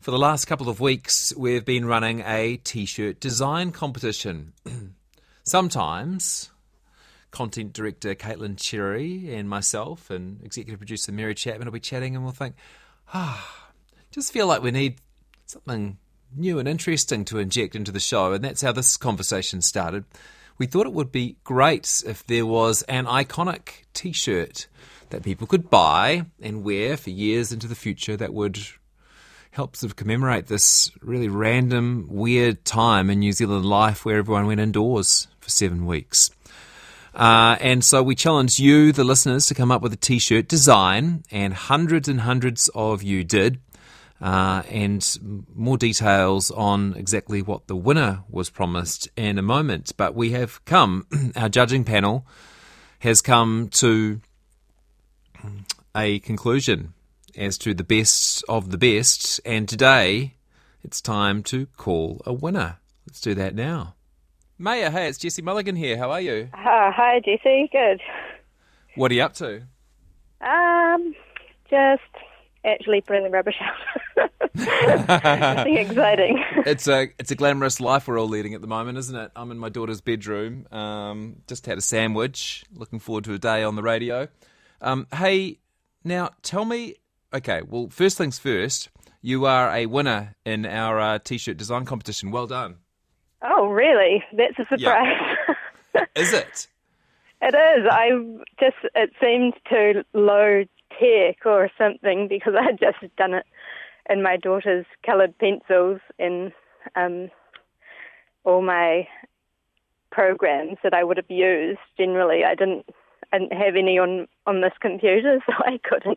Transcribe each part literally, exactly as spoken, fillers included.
For the last couple of weeks, we've been running a T-shirt design competition. Sometimes content director Caitlin Cherry and myself and executive producer Mary Chapman will be chatting and we'll think, ah, just feel like we need something new and interesting to inject into the show. And that's how this conversation started. We thought it would be great if there was an iconic T-shirt that people could buy and wear for years into the future that would help sort of commemorate this really random, weird time in New Zealand life where everyone went indoors for seven weeks. Uh, and so we challenged you, the listeners, to come up with a T-shirt design, and hundreds and hundreds of you did. Uh, and more details on exactly what the winner was promised in a moment. But we have come, our judging panel has come to a conclusion as to the best of the best, and today it's time to call a winner. Let's do that now. Maya, hey, it's Jesse Mulligan here. How are you? Uh, hi, Jesse. Good. What are you up to? Um, just actually putting the rubbish out. Nothing exciting. It's a it's a glamorous life we're all leading at the moment, isn't it? I'm in my daughter's bedroom. Um, just had a sandwich. Looking forward to a day on the radio. Um, hey, now tell me. Okay, well, first things first, you are a winner in our uh, T-shirt design competition. Well done. Oh, really? That's a surprise. Yeah. Is it? It is. I just, it seemed too low tech or something because I had just done it in my daughter's coloured pencils in um, all my programs that I would have used. Generally, I didn't, I didn't have any on, on this computer, so I couldn't.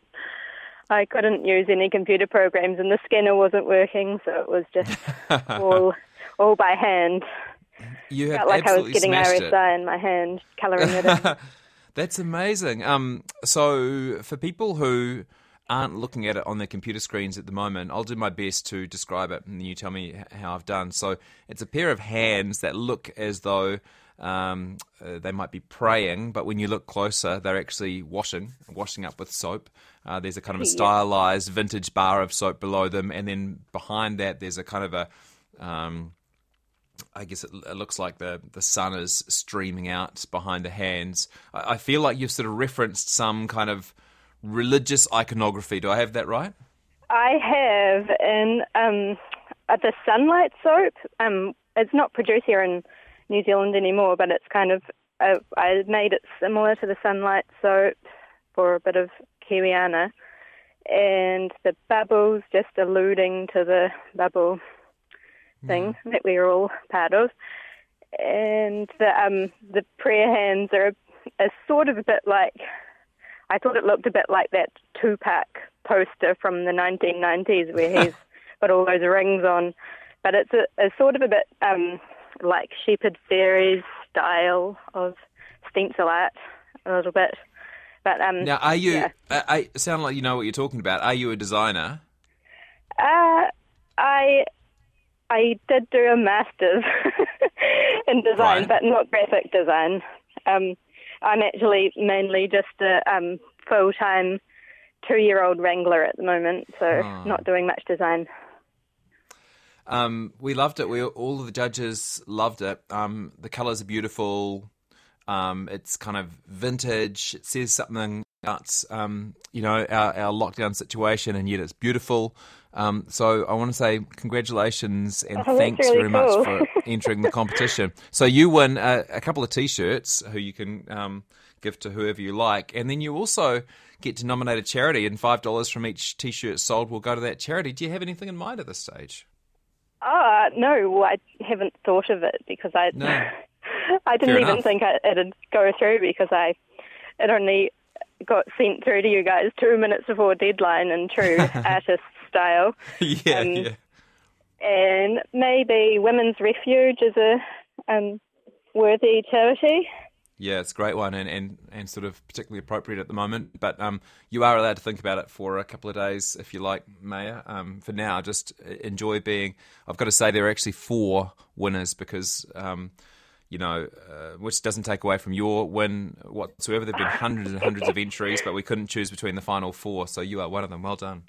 I couldn't use any computer programs, and the scanner wasn't working, so it was just all all by hand. You have Felt like I was getting smashed R S I it. in my hand, colouring it in. That's amazing. Um, so for people who aren't looking at it on their computer screens at the moment, I'll do my best to describe it, and you tell me how I've done. So it's a pair of hands that look as though um, uh, they might be praying, but when you look closer, they're actually washing, washing up with soap. Uh, there's a kind of a stylized vintage bar of soap below them, and then behind that there's a kind of a, um, I guess it, it looks like the, the sun is streaming out behind the hands. I, I feel like you've sort of referenced some kind of religious iconography. Do I have that right? I have, and um, uh, the Sunlight soap, um, it's not produced here in New Zealand anymore, but it's kind of, uh, I made it similar to the Sunlight soap for a bit of Kiwiana, and the bubbles just alluding to the bubble thing mm. that we're all part of, and the um the prayer hands are a, a sort of a bit like, I thought it looked a bit like that Tupac poster from the nineteen nineties where he's got all those rings on, but it's a, a sort of a bit um like Shepherd Fairies style of stencil art, a little bit. But um, now, are you? Yeah. I, I sound like you know what you're talking about. Are you a designer? Uh, I I did do a master's in design, Right. but not graphic design. Um, I'm actually mainly just a um, full-time two-year-old wrangler at the moment, so Oh. not doing much design. Um, we loved it. We all of the judges loved it. Um, the colours are beautiful. Um, it's kind of vintage. It says something about, um, you know, our, our lockdown situation, and yet it's beautiful. Um, so I want to say congratulations and Oh, thanks really very cool. much for entering the competition. So you win a, a couple of T-shirts who you can um, give to whoever you like, and then you also get to nominate a charity, and five dollars from each T-shirt sold will go to that charity. Do you have anything in mind at this stage? Oh, no, well, I haven't thought of it because I... No. I didn't Fair even enough. think I, it'd go through because I it only got sent through to you guys two minutes before deadline in true artist style. yeah, Um, yeah. And maybe Women's Refuge is a um, worthy charity. Yeah, it's a great one and, and, and sort of particularly appropriate at the moment. But um, you are allowed to think about it for a couple of days if you like, Maya. Um, for now, just enjoy being... I've got to say there are actually four winners because... Um, you know, uh, which doesn't take away from your win whatsoever. There have been hundreds and hundreds of entries, but we couldn't choose between the final four, so you are one of them. Well done. Oh,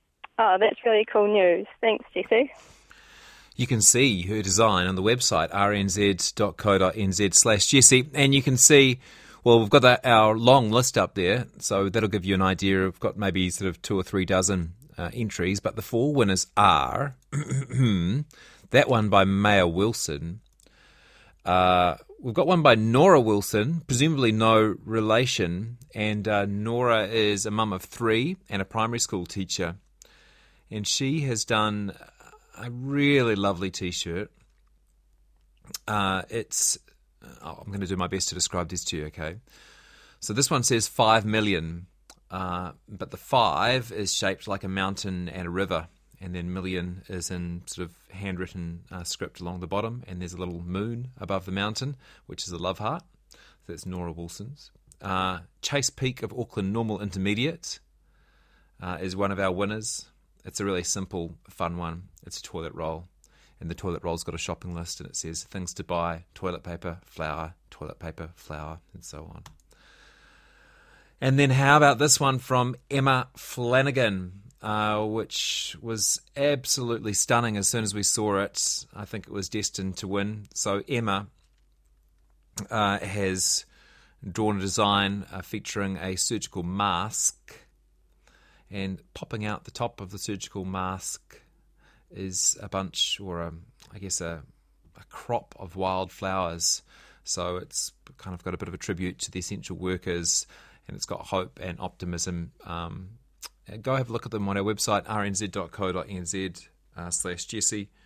Oh, that's really cool news. Thanks, Jessie. You can see her design on the website, rnz.co.nz slash Jessie, and you can see, well, we've got that, our long list up there, so that'll give you an idea. We've got maybe sort of two or three dozen uh, entries, but the four winners are that one by Maya Wilson. Uh, we've got one by Nora Wilson, presumably no relation, and uh, Nora is a mum of three and a primary school teacher, and she has done a really lovely T-shirt. Uh, it's. Oh, I'm going to do my best to describe this to you, okay? So this one says five million, uh, but the five is shaped like a mountain and a river, and then million is in sort of handwritten uh, script along the bottom, and there's a little moon above the mountain, which is a love heart. So that's Nora Wilson's. Uh, Chase Peak of Auckland Normal Intermediate uh, is one of our winners. It's a really simple, fun one. It's a toilet roll. And the toilet roll's got a shopping list, and it says things to buy, toilet paper, flour, toilet paper, flour, and so on. And then how about this one from Emma Flanagan, uh, which was absolutely stunning as soon as we saw it. I think it was destined to win. So Emma uh, has drawn a design uh, featuring a surgical mask, and popping out the top of the surgical mask is a bunch, or a, I guess a, a crop of wildflowers. So it's kind of got a bit of a tribute to the essential workers, and it's got hope and optimism. Um, go have a look at them on our website, rnz.co.nz uh, slash Jessie.